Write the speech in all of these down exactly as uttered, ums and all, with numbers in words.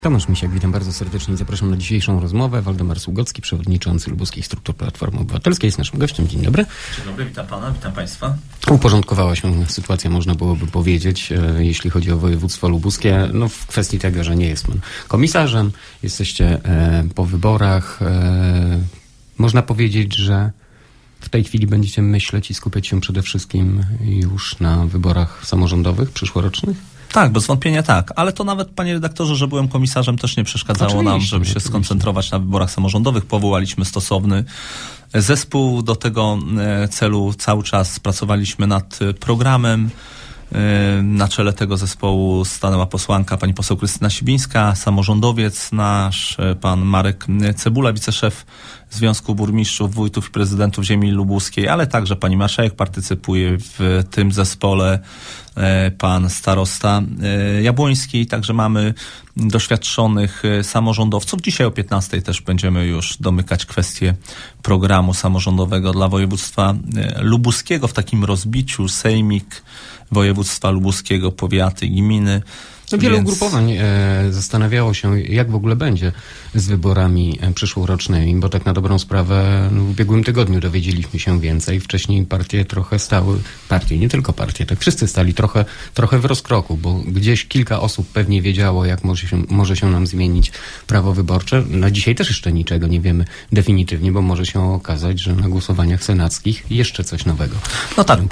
Tomasz Misiak, witam bardzo serdecznie i zapraszam na dzisiejszą rozmowę. Waldemar Sługocki, przewodniczący Lubuskich Struktur Platformy Obywatelskiej, jest naszym gościem. Dzień dobry. Dzień dobry, witam pana, witam państwa. Uporządkowała się sytuacja, można byłoby powiedzieć, e, jeśli chodzi o województwo lubuskie, no w kwestii tego, że nie jest pan komisarzem, jesteście e, po wyborach. E, można powiedzieć, że w tej chwili będziecie myśleć i skupiać się przede wszystkim już na wyborach samorządowych przyszłorocznych? Tak, bez wątpienia tak, ale to nawet, panie redaktorze, że byłem komisarzem, też nie przeszkadzało oczywiście, nam, żeby się oczywiście. skoncentrować na wyborach samorządowych. Powołaliśmy stosowny zespół do tego celu. Cały czas pracowaliśmy nad programem. Na czele tego zespołu stanęła posłanka pani poseł Krystyna Sibińska, samorządowiec nasz, pan Marek Cebula, wiceszef Związku Burmistrzów, Wójtów i Prezydentów Ziemi Lubuskiej, ale także pani marszałek partycypuje w tym zespole, pan starosta Jabłoński, także mamy doświadczonych samorządowców. Dzisiaj o piętnastej też będziemy już domykać kwestię programu samorządowego dla województwa lubuskiego w takim rozbiciu sejmik województwa lubuskiego, powiaty, gminy. No, wielu Więc... ugrupowań e, zastanawiało się, jak w ogóle będzie z wyborami e, przyszłorocznymi, bo tak na dobrą sprawę no, w ubiegłym tygodniu dowiedzieliśmy się więcej. Wcześniej partie trochę stały, partie, nie tylko partie, tak wszyscy stali trochę, trochę w rozkroku, bo gdzieś kilka osób pewnie wiedziało, jak może się, może się nam zmienić prawo wyborcze. Na dzisiaj też jeszcze niczego nie wiemy definitywnie, bo może się okazać, że na głosowaniach senackich jeszcze coś nowego. No tak,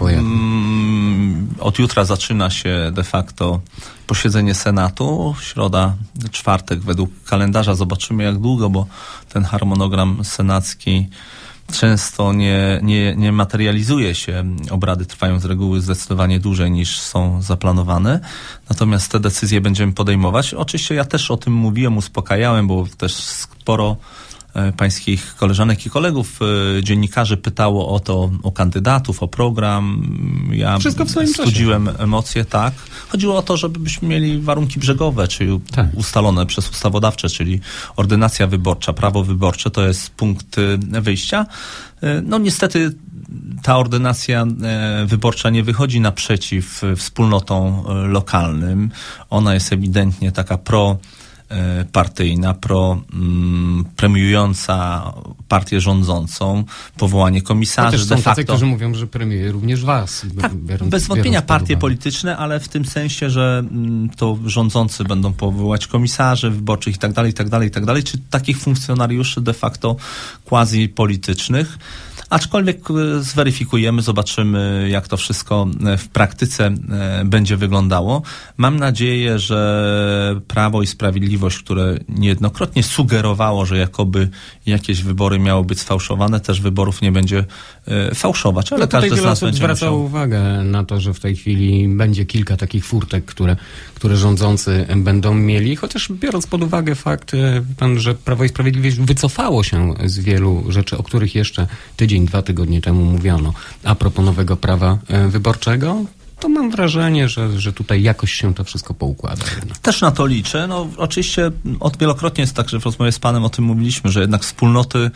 mm, od jutra zaczyna się de facto posiedzenie Senatu, środa, czwartek według kalendarza. Zobaczymy jak długo, bo ten harmonogram senacki często nie, nie, nie materializuje się. Obrady trwają z reguły zdecydowanie dłużej niż są zaplanowane. Natomiast te decyzje będziemy podejmować. Oczywiście ja też o tym mówiłem, uspokajałem, bo też sporo pańskich koleżanek i kolegów, dziennikarzy pytało o to, o kandydatów, o program. Ja Wszystko w swoim studziłem czasie. emocje, tak. Chodziło o to, żebyśmy mieli warunki brzegowe, czyli tak. ustalone przez ustawodawcze, czyli ordynacja wyborcza, prawo wyborcze, to jest punkt wyjścia. No niestety ta ordynacja wyborcza nie wychodzi naprzeciw wspólnotom lokalnym. Ona jest ewidentnie taka pro partyjna, pro, mm, premiująca partię rządzącą, powołanie komisarzy. Chociaż są de facto, tacy, którzy mówią, że premiuje również was. Tak, biorąc, bez wątpienia partie uwagę. polityczne, ale w tym sensie, że mm, to rządzący będą powoływać komisarzy wyborczych i tak dalej, i tak dalej, i tak dalej, czy takich funkcjonariuszy de facto quasi politycznych. Aczkolwiek zweryfikujemy, zobaczymy, jak to wszystko w praktyce będzie wyglądało. Mam nadzieję, że Prawo i Sprawiedliwość, które niejednokrotnie sugerowało, że jakoby jakieś wybory miały być sfałszowane, też wyborów nie będzie fałszować. Ale no każdy wiele z nas osób będzie zwracało musiał... uwagę na to, że w tej chwili będzie kilka takich furtek, które, które rządzący będą mieli, chociaż biorąc pod uwagę fakt, pan, że Prawo i Sprawiedliwość wycofało się z wielu rzeczy, o których jeszcze tydzień dwa tygodnie temu mówiono a propos nowego prawa wyborczego, to mam wrażenie, że, że tutaj jakoś się to wszystko poukłada. Też na to liczę. No, oczywiście od wielokrotnie jest tak, że w rozmowie z panem o tym mówiliśmy, że jednak wspólnoty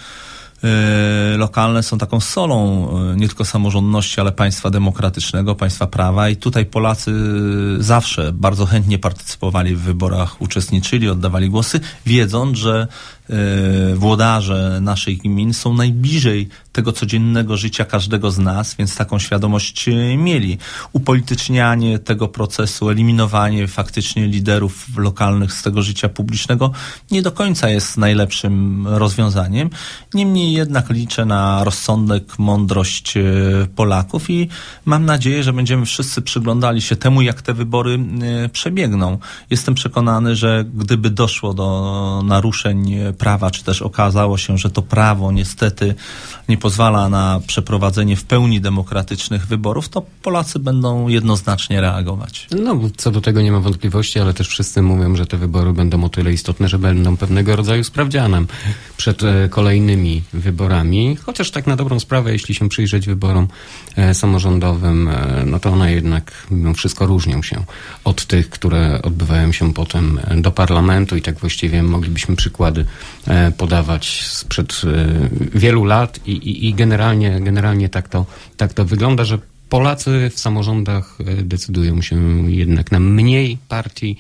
Yy, lokalne są taką solą yy, nie tylko samorządności, ale państwa demokratycznego, państwa prawa i tutaj Polacy zawsze bardzo chętnie partycypowali w wyborach, uczestniczyli, oddawali głosy, wiedząc, że yy, włodarze naszych gmin są najbliżej tego codziennego życia każdego z nas, więc taką świadomość yy, mieli. Upolitycznianie tego procesu, eliminowanie faktycznie liderów lokalnych z tego życia publicznego nie do końca jest najlepszym rozwiązaniem. Niemniej jednak liczę na rozsądek, mądrość Polaków i mam nadzieję, że będziemy wszyscy przyglądali się temu, jak te wybory przebiegną. Jestem przekonany, że gdyby doszło do naruszeń prawa, czy też okazało się, że to prawo niestety nie pozwala na przeprowadzenie w pełni demokratycznych wyborów, to Polacy będą jednoznacznie reagować. No, co do tego nie ma wątpliwości, ale też wszyscy mówią, że te wybory będą o tyle istotne, że będą pewnego rodzaju sprawdzianem przed e, kolejnymi wyborami, chociaż tak na dobrą sprawę, jeśli się przyjrzeć wyborom e, samorządowym, e, no to one jednak mimo wszystko różnią się od tych, które odbywają się potem do parlamentu i tak właściwie moglibyśmy przykłady e, podawać sprzed e, wielu lat i, i, i generalnie, generalnie tak to, tak to wygląda, że Polacy w samorządach decydują się jednak na mniej partii,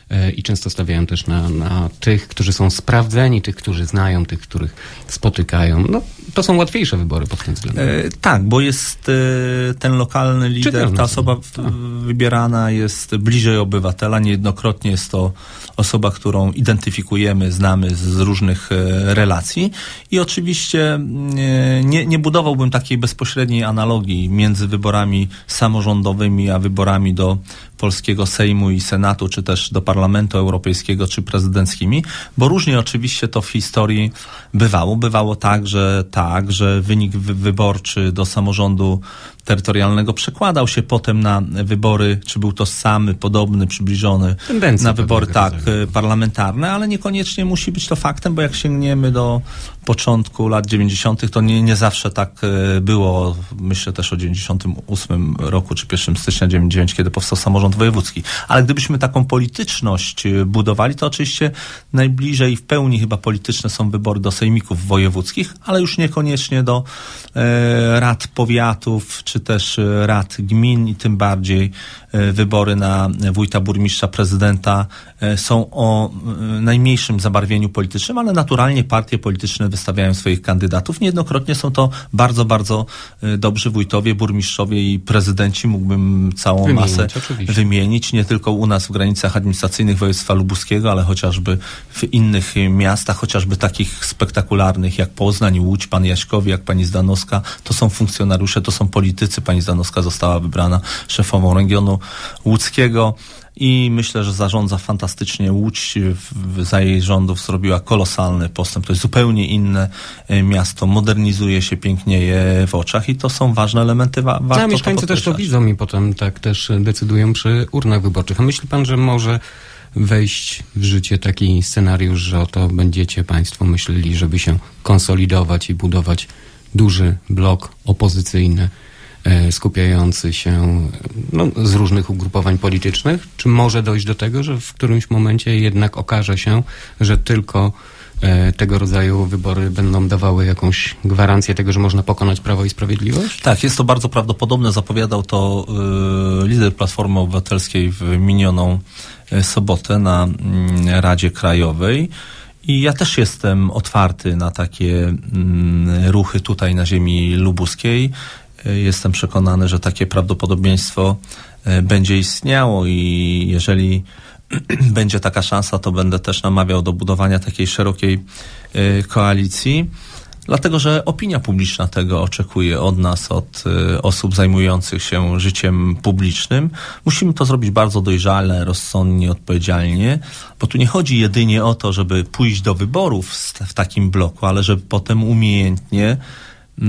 i często stawiają też na, na tych, którzy są sprawdzeni, tych, którzy znają, tych, których spotykają. No, to są łatwiejsze wybory pod tym względem. E, tak, bo jest e, ten lokalny lider, Czytelne ta osoba w, tak. wybierana jest bliżej obywatela. Niejednokrotnie jest to osoba, którą identyfikujemy, znamy z, z różnych e, relacji. I oczywiście e, nie, nie budowałbym takiej bezpośredniej analogii między wyborami samorządowymi, a wyborami do polskiego Sejmu i Senatu, czy też do Parlamentu Europejskiego, czy prezydenckimi, bo różnie oczywiście to w historii bywało. Bywało tak, że tak, że wynik wy- wyborczy do samorządu terytorialnego przekładał się potem na wybory, czy był to samy, podobny, przybliżony Tendencja na wybory tak rodzaju. parlamentarne, ale niekoniecznie musi być to faktem, bo jak sięgniemy do początku lat dziewięćdziesiątych, to nie, nie zawsze tak było. Myślę też o dziewięćdziesiątym ósmym roku, czy pierwszego stycznia dziewięćdziesiątego dziewiątego, kiedy powstał samorząd wojewódzki. Ale gdybyśmy taką polityczność budowali, to oczywiście najbliżej w pełni chyba polityczne są wybory do sejmików wojewódzkich, ale już niekoniecznie do e, rad powiatów, czy też rad gmin i tym bardziej e, wybory na wójta, burmistrza, prezydenta e, są o e, najmniejszym zabarwieniu politycznym, ale naturalnie partie polityczne wystawiają swoich kandydatów. Niejednokrotnie są to bardzo, bardzo e, dobrzy wójtowie, burmistrzowie i prezydenci. Mógłbym całą Wymienić, masę oczywiście. wymienić, nie tylko u nas w granicach administracyjnych województwa lubuskiego, ale chociażby w innych miastach, chociażby takich spektakularnych jak Poznań, Łódź, pan Jaśkowi, jak pani Zdanowska. To są funkcjonariusze, to są politycy. Pani Zdanowska została wybrana szefową regionu łódzkiego i myślę, że zarządza fantastycznie. Łódź w, za jej rządów zrobiła kolosalny postęp. To jest zupełnie inne miasto, modernizuje się, pięknieje w oczach i to są ważne elementy. Wa- warto A mieszkańcy to też to podkreślać. widzą i potem tak też decydują przy urnach wyborczych. A myśli pan, że może wejść w życie taki scenariusz, że oto będziecie państwo myśleli, żeby się konsolidować i budować duży blok opozycyjny, e, skupiający się no, z różnych ugrupowań politycznych? Czy może dojść do tego, że w którymś momencie jednak okaże się, że tylko e, tego rodzaju wybory będą dawały jakąś gwarancję tego, że można pokonać Prawo i Sprawiedliwość? Tak, jest to bardzo prawdopodobne. Zapowiadał to y, lider Platformy Obywatelskiej w minioną y, sobotę na y, Radzie Krajowej. I ja też jestem otwarty na takie y, ruchy tutaj na ziemi lubuskiej. Y, jestem przekonany, że takie prawdopodobieństwo y, będzie istniało i jeżeli będzie taka szansa, to będę też namawiał do budowania takiej szerokiej y, koalicji. Dlatego, że opinia publiczna tego oczekuje od nas, od y, osób zajmujących się życiem publicznym. Musimy to zrobić bardzo dojrzale, rozsądnie, odpowiedzialnie, bo tu nie chodzi jedynie o to, żeby pójść do wyborów w, w takim bloku, ale żeby potem umiejętnie y,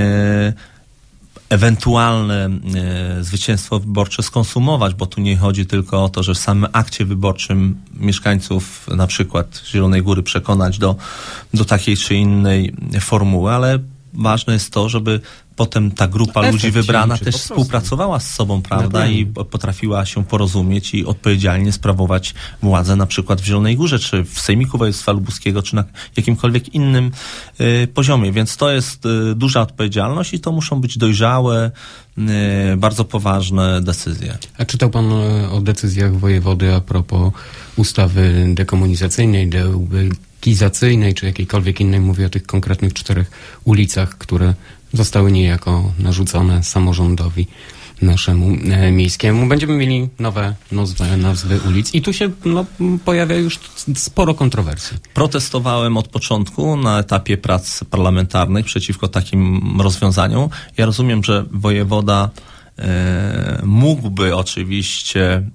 ewentualne e, zwycięstwo wyborcze skonsumować, bo tu nie chodzi tylko o to, że w samym akcie wyborczym mieszkańców na przykład Zielonej Góry przekonać do, do takiej czy innej formuły, ale ważne jest to, żeby potem ta grupa Efekt ludzi wybrana liczy, też po prostu. współpracowała z sobą, prawda, Dokładnie. i potrafiła się porozumieć i odpowiedzialnie sprawować władzę na przykład w Zielonej Górze, czy w Sejmiku Województwa Lubuskiego, czy na jakimkolwiek innym y, poziomie. Więc to jest y, duża odpowiedzialność i to muszą być dojrzałe, y, bardzo poważne decyzje. A czytał pan e, o decyzjach wojewody a propos ustawy dekomunizacyjnej, deubekizacyjnej, czy jakiejkolwiek innej? Mówię o tych konkretnych czterech ulicach, które zostały niejako narzucone samorządowi naszemu e, miejskiemu. Będziemy mieli nowe nazwy, nazwy ulic i tu się no, pojawia już sporo kontrowersji. Protestowałem od początku na etapie prac parlamentarnych przeciwko takim rozwiązaniom. Ja rozumiem, że wojewoda e, mógłby oczywiście e,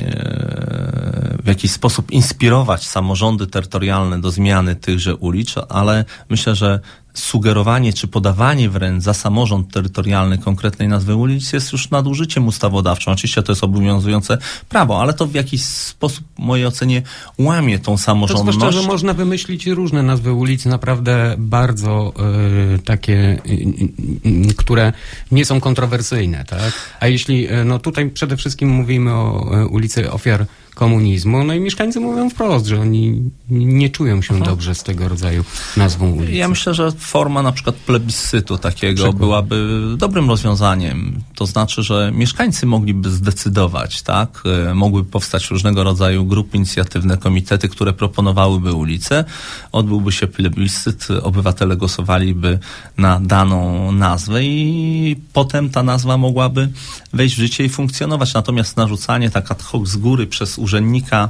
w jakiś sposób inspirować samorządy terytorialne do zmiany tychże ulic, ale myślę, że sugerowanie czy podawanie wręcz za samorząd terytorialny konkretnej nazwy ulic jest już nadużyciem ustawodawczym. Oczywiście to jest obowiązujące prawo, ale to w jakiś sposób, w mojej ocenie, łamie tą To samorządność. zwłaszcza, że można wymyślić różne nazwy ulic, naprawdę bardzo y, takie, y, y, które nie są kontrowersyjne, tak? A jeśli, y, no tutaj przede wszystkim mówimy o y, ulicy Ofiar komunizmu. No i mieszkańcy mówią wprost, że oni nie czują się Aha. dobrze z tego rodzaju nazwą ulicy. Ja myślę, że forma na przykład plebiscytu takiego Przykład. byłaby dobrym rozwiązaniem. To znaczy, że mieszkańcy mogliby zdecydować, tak? Mogłyby powstać różnego rodzaju grupy inicjatywne, komitety, które proponowałyby ulicę. Odbyłby się plebiscyt, obywatele głosowaliby na daną nazwę i potem ta nazwa mogłaby wejść w życie i funkcjonować. Natomiast narzucanie tak ad hoc z góry przez urzędnika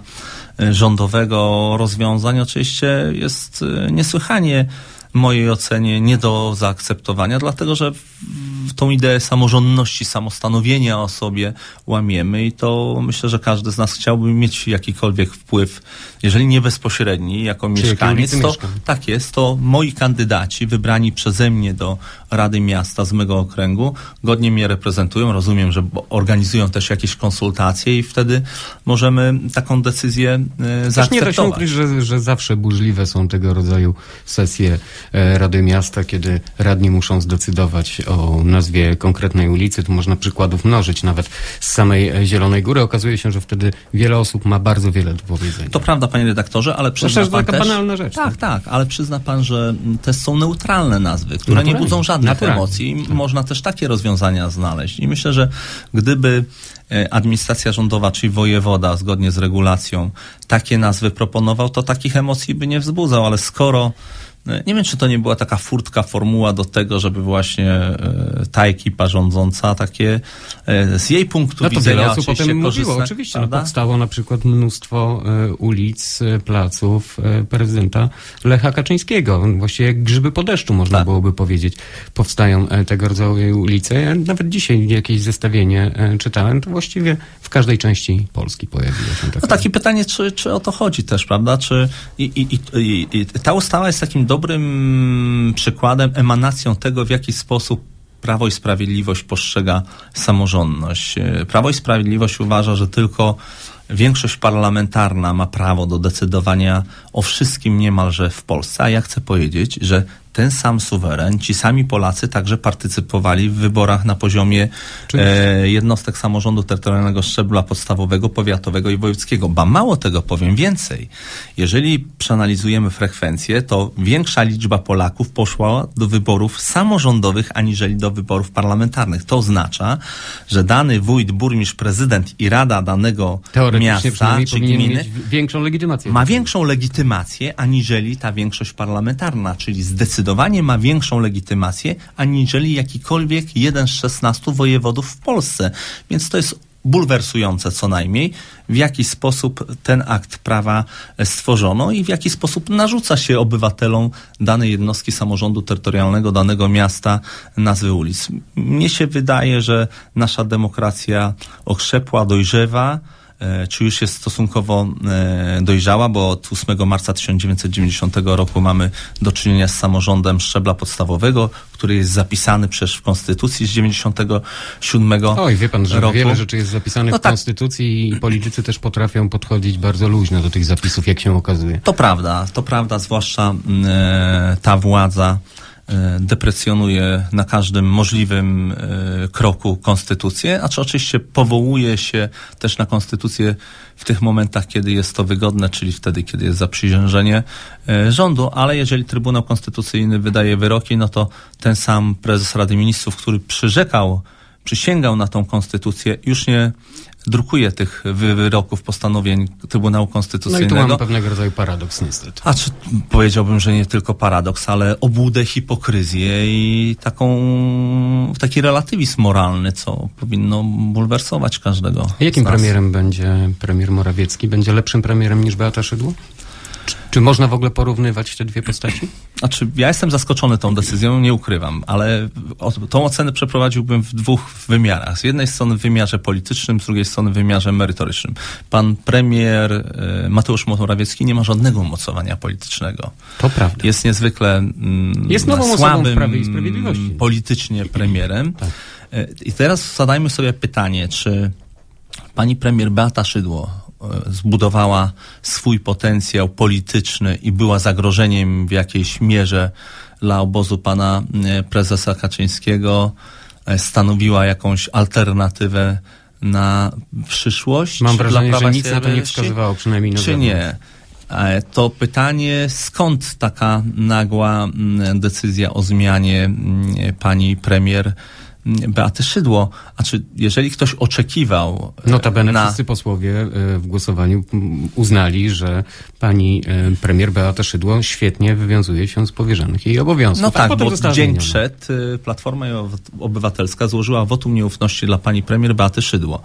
rządowego rozwiązań oczywiście jest niesłychanie w mojej ocenie nie do zaakceptowania, dlatego że tą ideę samorządności, samostanowienia o sobie łamiemy i to myślę, że każdy z nas chciałby mieć jakikolwiek wpływ, jeżeli nie bezpośredni, jako Czy mieszkaniec, to mieszkam. Tak jest, to moi kandydaci wybrani przeze mnie do Rady Miasta z mego okręgu godnie mnie reprezentują, rozumiem, że organizują też jakieś konsultacje i wtedy możemy taką decyzję e, zaakceptować. Nie da się ukryć, że, że zawsze burzliwe są tego rodzaju sesje e, Rady Miasta, kiedy radni muszą zdecydować o nazwie konkretnej ulicy. Tu można przykładów mnożyć. Nawet z samej Zielonej Góry okazuje się, że wtedy wiele osób ma bardzo wiele do powiedzenia. To prawda, panie redaktorze, ale przyzna Myślę, że pan to taka też... banalna rzecz. Tak, tak, tak, ale przyzna pan, że te są neutralne nazwy, które Naturalnie. nie budzą żadnych Naturalnie. emocji. Tak. Można też takie rozwiązania znaleźć. I myślę, że gdyby administracja rządowa, czyli wojewoda, zgodnie z regulacją, takie nazwy proponował, to takich emocji by nie wzbudzał, ale skoro nie wiem, czy to nie była taka furtka, formuła do tego, żeby właśnie e, ta ekipa rządząca takie e, z jej punktu no to widzenia wiele osób oczywiście potem korzystne, mówiło, oczywiście. No, prawda? powstało na przykład mnóstwo e, ulic, e, placów e, prezydenta Lecha Kaczyńskiego. Właściwie jak grzyby po deszczu, można tak. byłoby powiedzieć. Powstają e, tego rodzaju ulice. Ja nawet dzisiaj jakieś zestawienie e, czytałem, to właściwie w każdej części Polski pojawiło się takie. No takie pytanie, czy, czy o to chodzi też, prawda? Czy i, i, i, i ta ustawa jest takim dobrym przykładem, emanacją tego, w jaki sposób Prawo i Sprawiedliwość postrzega samorządność. Prawo i Sprawiedliwość uważa, że tylko większość parlamentarna ma prawo do decydowania o wszystkim niemalże w Polsce, a ja chcę powiedzieć, że ten sam suweren, ci sami Polacy także partycypowali w wyborach na poziomie e, jednostek samorządu terytorialnego szczebla podstawowego, powiatowego i wojewódzkiego. Ba mało tego, powiem więcej. Jeżeli przeanalizujemy frekwencję, to większa liczba Polaków poszła do wyborów samorządowych aniżeli do wyborów parlamentarnych. To oznacza, że dany wójt, burmistrz, prezydent i rada danego miasta czy gminy mieć większą legitymację. Ma większą legitymację aniżeli ta większość parlamentarna, czyli zdecydowanie Zdecydowanie ma większą legitymację, aniżeli jakikolwiek jeden z szesnastu wojewodów w Polsce. Więc to jest bulwersujące co najmniej, w jaki sposób ten akt prawa stworzono i w jaki sposób narzuca się obywatelom danej jednostki samorządu terytorialnego, danego miasta nazwy ulic. Mnie się wydaje, że nasza demokracja okrzepła, dojrzewa, czy już jest stosunkowo dojrzała, bo od ósmego marca tysiąc dziewięćset dziewięćdziesiątego roku mamy do czynienia z samorządem szczebla podstawowego, który jest zapisany przecież w Konstytucji z dziewięćdziesiątego siódmego Oj, wie pan, że roku. Wiele rzeczy jest zapisanych no w Konstytucji tak. i politycy też potrafią podchodzić bardzo luźno do tych zapisów, jak się okazuje. To prawda, to prawda, zwłaszcza e, ta władza deprecjonuje na każdym możliwym e, kroku konstytucję, a czy oczywiście powołuje się też na konstytucję w tych momentach, kiedy jest to wygodne, czyli wtedy, kiedy jest zaprzysiężenie e, rządu, ale jeżeli Trybunał Konstytucyjny wydaje wyroki, no to ten sam prezes Rady Ministrów, który przyrzekał, przysięgał na tą konstytucję, już nie drukuje tych wyroków, postanowień Trybunału Konstytucyjnego. No i tu mamy pewnego rodzaju paradoks niestety. A czy powiedziałbym, że nie tylko paradoks, ale obłudę, hipokryzję i taką, taki relatywizm moralny, co powinno bulwersować każdego. A jakim premierem będzie premier Morawiecki? Będzie lepszym premierem niż Beata Szydło? Czy, czy można w ogóle porównywać te dwie postaci? Znaczy, ja jestem zaskoczony tą decyzją, nie ukrywam, ale o, tą ocenę przeprowadziłbym w dwóch wymiarach. Z jednej strony w wymiarze politycznym, z drugiej strony w wymiarze merytorycznym. Pan premier e, Mateusz Morawiecki nie ma żadnego umocowania politycznego. To prawda. Jest niezwykle mm, jest nową słabym w Prawie i Sprawiedliwości. politycznie premierem. Tak. E, I teraz zadajmy sobie pytanie, czy pani premier Beata Szydło zbudowała swój potencjał polityczny i była zagrożeniem w jakiejś mierze dla obozu pana prezesa Kaczyńskiego, stanowiła jakąś alternatywę na przyszłość. Mam wrażenie, dla Prawa że nic na to nie wskazywało, przynajmniej na Czy zewnątrz. nie? To pytanie, skąd taka nagła decyzja o zmianie pani premier Beaty Szydło? A czy jeżeli ktoś oczekiwał... Notabene na... wszyscy posłowie w głosowaniu uznali, że pani premier Beata Szydło świetnie wywiązuje się z powierzonych jej obowiązków. No tak, bo dzień zmienione. przed Platforma Obywatelska złożyła wotum nieufności dla pani premier Beaty Szydło.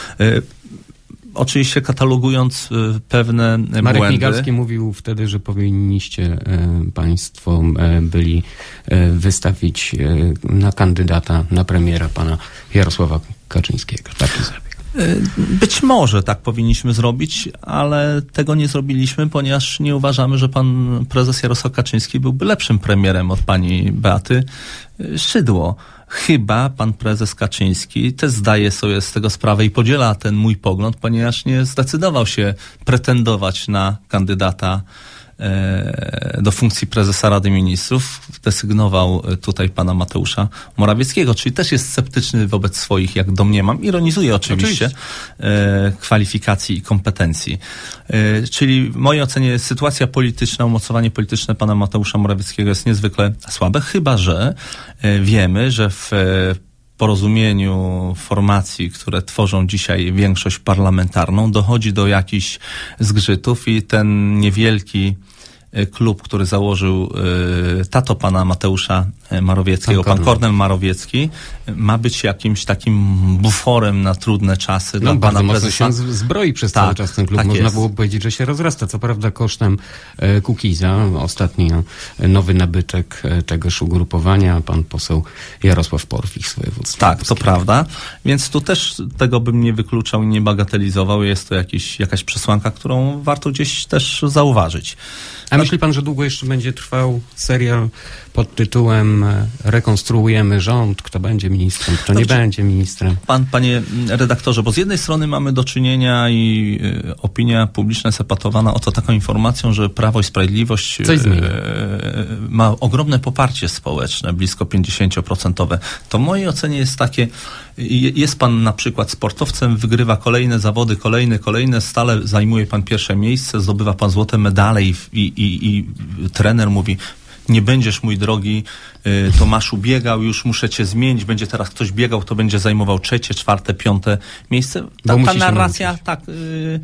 Oczywiście katalogując pewne Marek błędy. Migalski mówił wtedy, że powinniście e, państwo e, byli e, wystawić e, na kandydata, na premiera pana Jarosława Kaczyńskiego. Taki zabieg. Być może tak powinniśmy zrobić, ale tego nie zrobiliśmy, ponieważ nie uważamy, że pan prezes Jarosław Kaczyński byłby lepszym premierem od pani Beaty Szydło. Chyba pan prezes Kaczyński też zdaje sobie z tego sprawę i podziela ten mój pogląd, ponieważ nie zdecydował się pretendować na kandydata do funkcji prezesa Rady Ministrów, desygnował tutaj pana Mateusza Morawieckiego, czyli też jest sceptyczny wobec swoich, jak domniemam, ironizuje oczywiście, oczywiście. kwalifikacji i kompetencji. Czyli w mojej ocenie sytuacja polityczna, umocowanie polityczne pana Mateusza Morawieckiego jest niezwykle słabe, chyba że wiemy, że w porozumieniu formacji, które tworzą dzisiaj większość parlamentarną, dochodzi do jakichś zgrzytów i ten niewielki klub, który założył y, tato pana Mateusza Morawieckiego, pan, pan Kornel Morawiecki, ma być jakimś takim buforem na trudne czasy no, dla bardzo pana mocno prezesa. się zbroi przez tak, cały czas ten klub. tak Można jest. było powiedzieć, że się rozrasta. Co prawda kosztem e, Kukiza, ostatni e, nowy nabytek e, tegoż ugrupowania, pan poseł Jarosław Porwich z województwa. Tak, to prawda. Więc tu też tego bym nie wykluczał i nie bagatelizował. Jest to jakiś, jakaś przesłanka, którą warto gdzieś też zauważyć. A myśli pan, że długo jeszcze będzie trwał serial pod tytułem Rekonstruujemy rząd, kto będzie ministrem, kto nie Dobrze. będzie ministrem? Pan, panie redaktorze, bo z jednej strony mamy do czynienia i y, opinia publiczna jest epatowana oto taką informacją, że Prawo i Sprawiedliwość Coś zmieni. y, ma ogromne poparcie społeczne, blisko pięćdziesiąt procent. To w mojej ocenie jest takie, y, jest pan na przykład sportowcem, wygrywa kolejne zawody, kolejne, kolejne, stale zajmuje pan pierwsze miejsce, zdobywa pan złote medale i, i, i, i trener mówi: nie będziesz, mój drogi y, Tomaszu, biegał, już muszę cię zmienić, będzie teraz ktoś biegał, to będzie zajmował trzecie, czwarte, piąte miejsce. Ta, ta narracja, tak, y, y,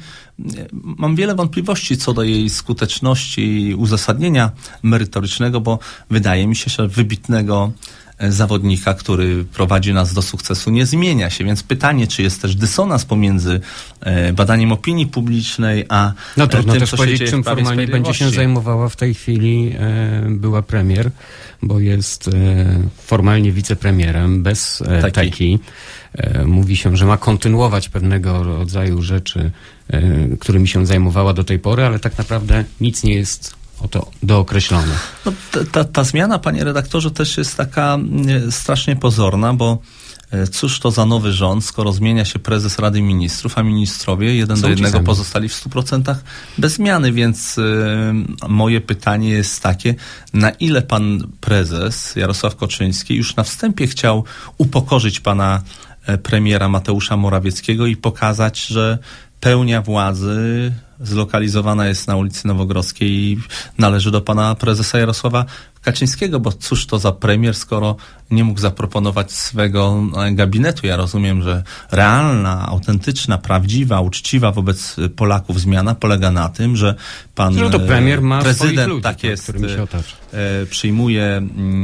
mam wiele wątpliwości co do jej skuteczności i uzasadnienia merytorycznego, bo wydaje mi się, że wybitnego zawodnika, który prowadzi nas do sukcesu, nie zmienia się. Więc pytanie, czy jest też dysonans pomiędzy e, badaniem opinii publicznej, a no trudno tym, też co powiedzieć, się dzieje czym w Prawie i formalnie będzie się zajmowała w tej chwili e, była premier, bo jest e, formalnie wicepremierem bez e, Taki. teki. E, mówi się, że ma kontynuować pewnego rodzaju rzeczy, e, którymi się zajmowała do tej pory, ale tak naprawdę nic nie jest o to dookreślone. No, ta, ta, ta zmiana, panie redaktorze, też jest taka e, strasznie pozorna, bo e, cóż to za nowy rząd, skoro zmienia się prezes Rady Ministrów, a ministrowie jeden Są do jednego sami. pozostali w stu procentach bez zmiany, więc e, moje pytanie jest takie, na ile pan prezes Jarosław Kaczyński już na wstępie chciał upokorzyć pana e, premiera Mateusza Morawieckiego i pokazać, że pełnia władzy zlokalizowana jest na ulicy Nowogrodzkiej i należy do pana prezesa Jarosława Kaczyńskiego, bo cóż to za premier, skoro nie mógł zaproponować swego gabinetu. Ja rozumiem, że realna, autentyczna, prawdziwa, uczciwa wobec Polaków zmiana polega na tym, że pan że to premier ma prezydent, ludzi, tak jest, którymi się otacza. e, przyjmuje,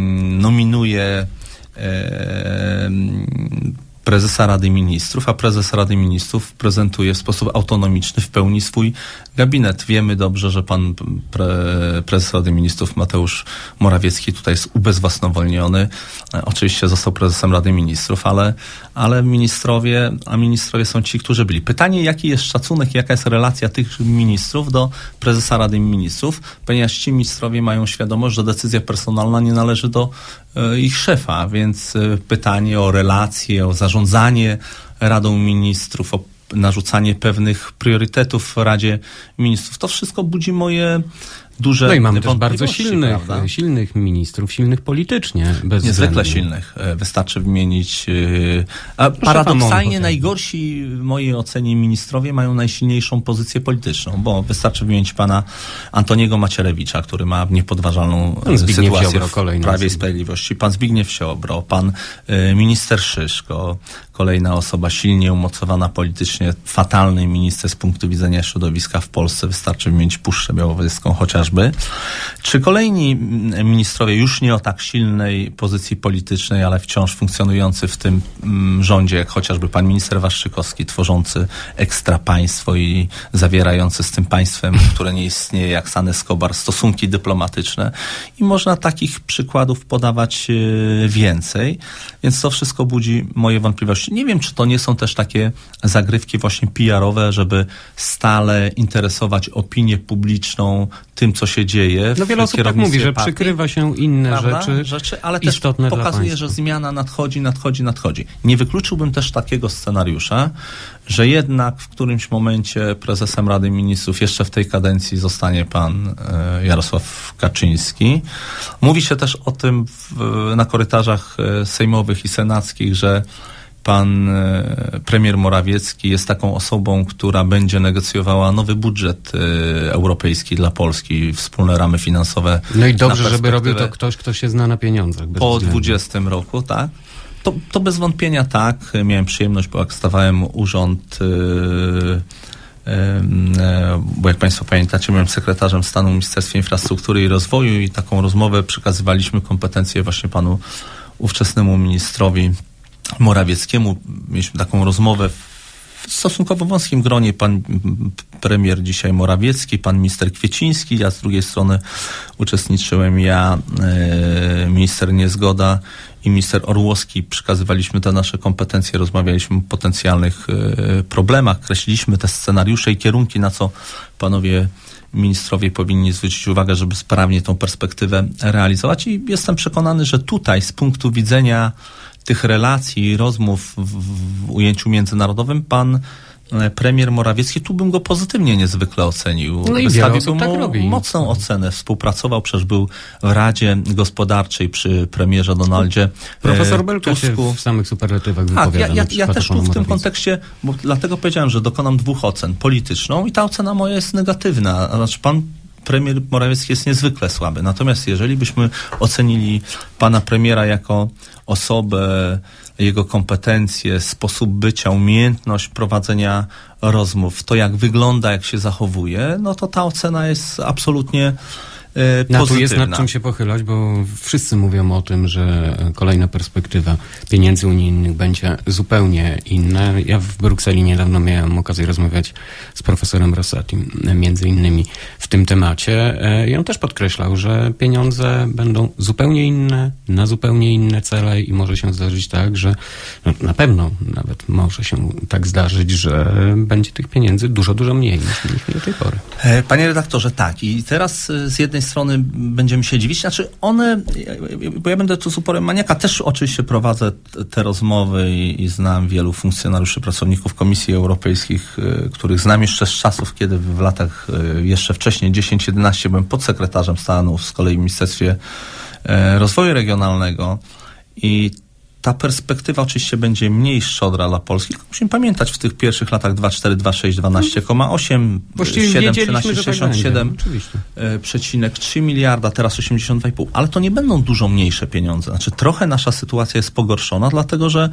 nominuje e, prezesa Rady Ministrów, a prezes Rady Ministrów prezentuje w sposób autonomiczny w pełni swój gabinet. Wiemy dobrze, że pan pre, prezes Rady Ministrów Mateusz Morawiecki tutaj jest ubezwłasnowolniony. E, oczywiście został prezesem Rady Ministrów, ale, ale ministrowie, a ministrowie są ci, którzy byli. Pytanie, jaki jest szacunek, jaka jest relacja tych ministrów do prezesa Rady Ministrów, ponieważ ci ministrowie mają świadomość, że decyzja personalna nie należy do e, ich szefa, więc e, pytanie o relacje, o zarządzanie Radą Ministrów, o narzucanie pewnych priorytetów w Radzie Ministrów. To wszystko budzi moje duże No i mamy też bardzo wątpliwości, silnych, prawda? silnych ministrów, silnych politycznie. Niezwykle silnych. Wystarczy wymienić. A paradoksalnie najgorsi w mojej ocenie ministrowie mają najsilniejszą pozycję polityczną, bo wystarczy wymienić pana Antoniego Macierewicza, który ma niepodważalną pan sytuację Ziobro, w Prawie i Sprawiedliwości. Pan Zbigniew Ziobro, pan y, minister Szyszko, kolejna osoba silnie umocowana politycznie, fatalny minister z punktu widzenia środowiska w Polsce. Wystarczy wymienić Puszczę Białowieżską chociażby. Czy kolejni ministrowie już nie o tak silnej pozycji politycznej, ale wciąż funkcjonujący w tym mm, rządzie, jak chociażby pan minister Waszczykowski, tworzący ekstra państwo i zawierający z tym państwem, które nie istnieje, jak San Escobar, stosunki dyplomatyczne. I można takich przykładów podawać y, więcej. Więc to wszystko budzi moje wątpliwości. Nie wiem, czy to nie są też takie zagrywki właśnie P R-owe, żeby stale interesować opinię publiczną tym, co się dzieje. No wiele osób tak mówi, że partii. Przykrywa się inne rzeczy, rzeczy, ale istotne też pokazuje, dla że zmiana nadchodzi, nadchodzi, nadchodzi. Nie wykluczyłbym też takiego scenariusza, że jednak w którymś momencie prezesem Rady Ministrów jeszcze w tej kadencji zostanie pan e, Jarosław Kaczyński. Mówi się też o tym w, na korytarzach sejmowych i senackich, że pan e, premier Morawiecki jest taką osobą, która będzie negocjowała nowy budżet e, europejski dla Polski, wspólne ramy finansowe. No i dobrze, żeby robił to ktoś, kto się zna na pieniądzach. Po dwudziestym roku, tak? To, to bez wątpienia tak. Miałem przyjemność, bo jak stawałem urząd, yy, yy, bo jak państwo pamiętacie, byłem sekretarzem stanu w Ministerstwie Infrastruktury i Rozwoju i taką rozmowę przekazywaliśmy kompetencje właśnie panu ówczesnemu ministrowi Morawieckiemu. Mieliśmy taką rozmowę w stosunkowo wąskim gronie. Pan premier dzisiaj Morawiecki, pan minister Kwieciński, a z drugiej strony uczestniczyłem ja, yy, minister Niezgoda i minister Orłowski. Przekazywaliśmy te nasze kompetencje, rozmawialiśmy o potencjalnych y, problemach, kreśliliśmy te scenariusze i kierunki, na co panowie ministrowie powinni zwrócić uwagę, żeby sprawnie tą perspektywę realizować. I jestem przekonany, że tutaj z punktu widzenia tych relacji i rozmów w, w ujęciu międzynarodowym pan premier Morawiecki, tu bym go pozytywnie niezwykle ocenił. No i wystawiłbym tak mu robi. mocną ocenę. Współpracował, przecież był w Radzie Gospodarczej przy premierze Donaldzie Profesor Belka Tusku. się w samych superlatywach Tak, wypowiada. ja, ja, ja też tu w tym Morawiecki. kontekście, bo dlatego powiedziałem, że dokonam dwóch ocen. Polityczną i ta ocena moja jest negatywna. Znaczy pan premier Morawiecki jest niezwykle słaby. Natomiast jeżeli byśmy ocenili pana premiera jako osobę, jego kompetencje, sposób bycia, umiejętność prowadzenia rozmów, to jak wygląda, jak się zachowuje, no to ta ocena jest absolutnie e, No, pozytywna. tu jest nad czym się pochylać, bo wszyscy mówią o tym, że kolejna perspektywa pieniędzy unijnych będzie zupełnie inna. Ja w Brukseli niedawno miałem okazję rozmawiać z profesorem Rossatim, między innymi w tym temacie. I on też podkreślał, że pieniądze będą zupełnie inne, na zupełnie inne cele i może się zdarzyć tak, że no, na pewno nawet może się tak zdarzyć, że będzie tych pieniędzy dużo, dużo mniej niż mieliśmy do tej pory. Panie redaktorze, tak. I teraz z jednej strony będziemy się dziwić, znaczy one, bo ja będę tu z uporem maniaka, też oczywiście prowadzę te rozmowy i, i znam wielu funkcjonariuszy, pracowników Komisji Europejskich, których znam jeszcze z czasów, kiedy w latach jeszcze wcześniej, dziesięć jedenaście, byłem podsekretarzem stanu z kolei w Ministerstwie Rozwoju Regionalnego i ta perspektywa oczywiście będzie mniej szczodra dla Polski, tylko musimy pamiętać w tych pierwszych latach dwa cztery, dwa sześć, dwanaście przecinek osiem, siedem, trzynaście, sześćdziesiąt siedem przecinek trzy miliarda, teraz osiemdziesiąt dwa i pół. Ale to nie będą dużo mniejsze pieniądze. Znaczy trochę nasza sytuacja jest pogorszona, dlatego że,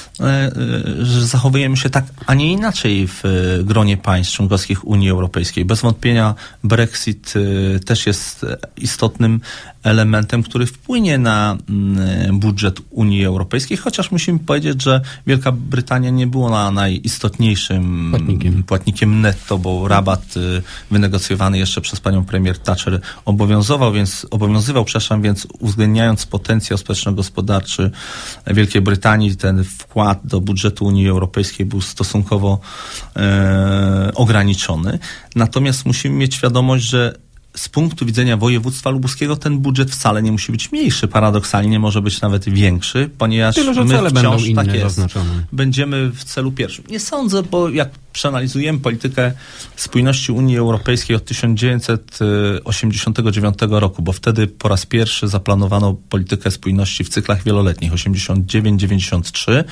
że zachowujemy się tak, a nie inaczej w gronie państw członkowskich Unii Europejskiej. Bez wątpienia Brexit też jest istotnym elementem, który wpłynie na budżet Unii Europejskiej, chociaż musimy powiedzieć, że Wielka Brytania nie była najistotniejszym płatnikiem, płatnikiem netto, bo rabat wynegocjowany jeszcze przez panią premier Thatcher obowiązywał, więc obowiązywał, przepraszam, więc uwzględniając potencjał społeczno-gospodarczy Wielkiej Brytanii, ten wkład do budżetu Unii Europejskiej był stosunkowo e, ograniczony. Natomiast musimy mieć świadomość, że z punktu widzenia województwa lubuskiego ten budżet wcale nie musi być mniejszy, paradoksalnie może być nawet większy, ponieważ Tyle, że my cele wciąż, będą inne tak jest, zaznaczone. będziemy w celu pierwszym. Nie sądzę, bo jak przeanalizujemy politykę spójności Unii Europejskiej od tysiąc dziewięćset osiemdziesiątego dziewiątego roku, bo wtedy po raz pierwszy zaplanowano politykę spójności w cyklach wieloletnich osiemdziesiąt dziewięć dziewięćdziesiąt trzy,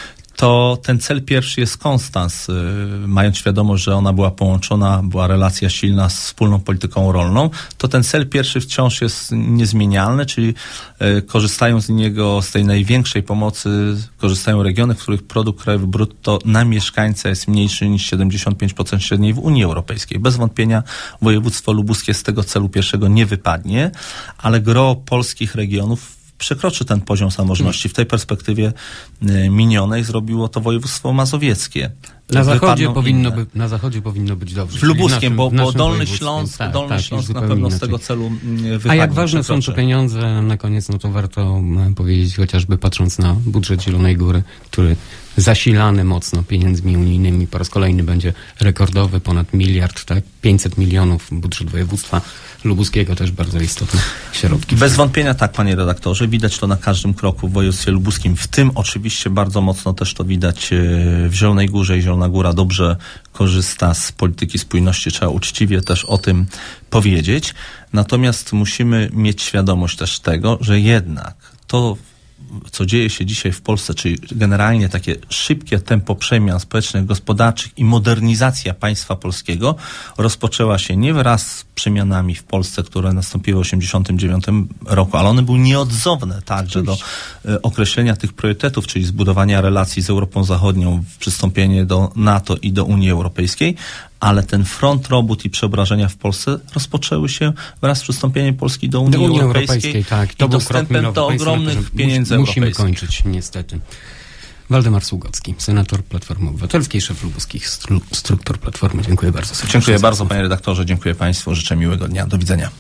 to ten cel pierwszy jest konstans, yy, mając świadomość, że ona była połączona, była relacja silna z wspólną polityką rolną, to ten cel pierwszy wciąż jest niezmienialny, czyli yy, korzystają z niego, z tej największej pomocy, korzystają regiony, w których produkt krajowy brutto na mieszkańca jest mniejszy niż siedemdziesiąt pięć procent średniej w Unii Europejskiej. Bez wątpienia województwo lubuskie z tego celu pierwszego nie wypadnie, ale gros polskich regionów przekroczy ten poziom zamożności. W tej perspektywie minionej zrobiło to województwo mazowieckie. Na zachodzie, powinno by, na zachodzie powinno być dobrze. W lubuskiem, naszym, bo, w bo Dolny Śląsk, tak, Dolny tak, Śląsk na pewno inaczej. Z tego celu wypadnie. A jak ważne przekroczy. są te pieniądze na koniec, no to warto powiedzieć, chociażby patrząc na budżet Zielonej Góry, który zasilany mocno pieniędzmi unijnymi po raz kolejny będzie rekordowy, ponad miliard, tak? pięćset milionów budżet województwa lubuskiego, też bardzo istotne środki. Bez wątpienia tak, panie redaktorze. Widać to na każdym kroku w województwie lubuskim. W tym oczywiście bardzo mocno też to widać w Zielonej Górze i Zielona Góra dobrze korzysta z polityki spójności. Trzeba uczciwie też o tym powiedzieć. Natomiast musimy mieć świadomość też tego, że jednak to, co dzieje się dzisiaj w Polsce, czyli generalnie takie szybkie tempo przemian społecznych, gospodarczych i modernizacja państwa polskiego rozpoczęła się nie wraz z przemianami w Polsce, które nastąpiły w osiemdziesiątym dziewiątym roku, ale one były nieodzowne także do e, określenia tych priorytetów, czyli zbudowania relacji z Europą Zachodnią, przystąpienie do NATO i do Unii Europejskiej, ale ten front robót i przeobrażenia w Polsce rozpoczęły się wraz z przystąpieniem Polski do Unii, do Unii Europejskiej, Europejskiej tak. To i dostępem do ogromnych pieniędzy musimy europejskich. kończyć, niestety. Waldemar Sługocki, senator Platformy Obywatelskiej, szef lubuskich stru- struktur Platformy. Dziękuję bardzo serdecznie. Dziękuję bardzo, panie redaktorze, dziękuję państwu, życzę miłego dnia. Do widzenia.